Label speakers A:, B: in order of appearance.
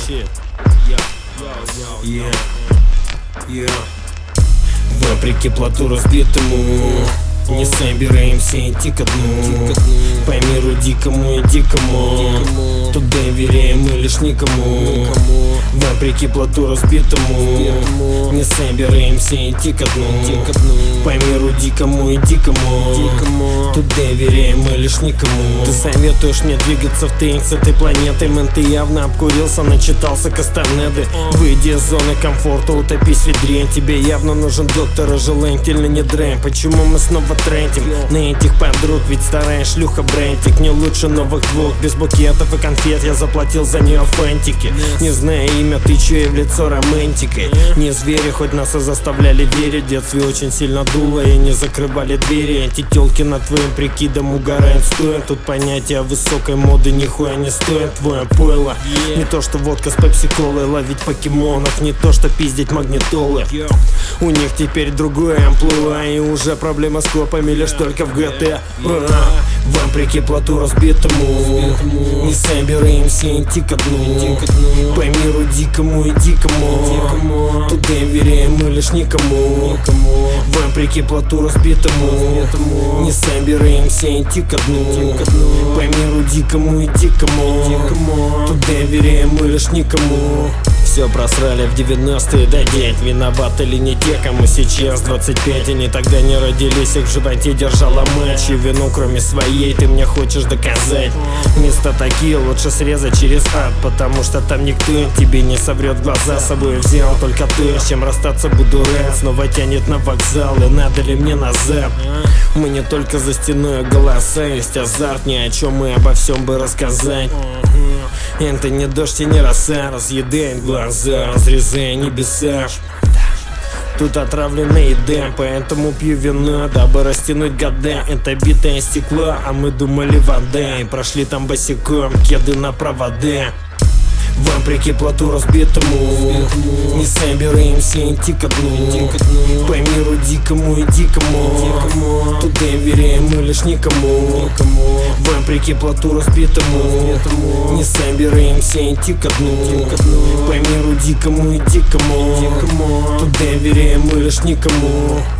A: Вопреки плоту разбитому, не собираемся идти ко дну. По миру дикому и дикому, тут доверяем мы лишь никому. Вопреки плоту разбитому, не собираемся идти ко дну. По миру дикому и дикому, тут доверяем мы лишь никому. Ты советуешь мне двигаться в тень с этой планеты. Мэн, ты явно обкурился, начитался Кастанеды. Выйди из зоны комфорта, утопись в ведре. Тебе явно нужен доктор, а желательно не дрейм. Почему мы снова трендим на этих подруг? Ведь старая шлюха брендик не лучше новых двух. Без букетов и конфет я заплатил за нее фантики. Не зная имя, ты чё и в лицо романтикой. Не звери, хоть нас и заставляли верить. В детстве очень сильно дуло и не закрывали двери. Эти тёлки над твоим прикидом угорают стоят. Тут понятия высокой моды нихуя не стоят. Твое пойло не то что водка с пепси-колой, ловить покемонов, не то что пиздить магнитолы. У них теперь другое амплуа, и уже проблема с копами лишь только в ГТ. Вопреки плоту разбитому, не собираемся идти ко дну. По миру дикому и дикому, тут доверяем мы лишь никому. Вопреки плоту разбитому, не собираемся идти ко дну. По миру дикому и дикому, тут доверяем мы лишь никому. Все просрали в 90-е, да дед, виноваты ли не те, кому сейчас 25. Они тогда не родились, их в животе держала мать. И вину кроме своей ты мне хочешь доказать. Места такие лучше срезать через ад, потому что там никто тебе не соврет глаза. С собой взял только ты, с чем расстаться буду рад. Снова тянет на вокзал, и надо ли мне назад? Мы не только за стеной голоса, есть азарт, ни о чем и обо всем бы рассказать. Это не дождь и не роса, разъедает глаза, разрезая небеса. Тут отравленный дым, поэтому пью вино, дабы растянуть года. Это битое стекло, а мы думали вода. И прошли там босиком, кеды на провода. Вопреки плоту разбитому, не собираемся идти ко дну. По миру дикому и дикому, тут доверяем мы лишь никому. Вопреки плоту разбитому, не собираемся идти ко дну. По миру дикому и дикому, тут доверяем мы лишь никому.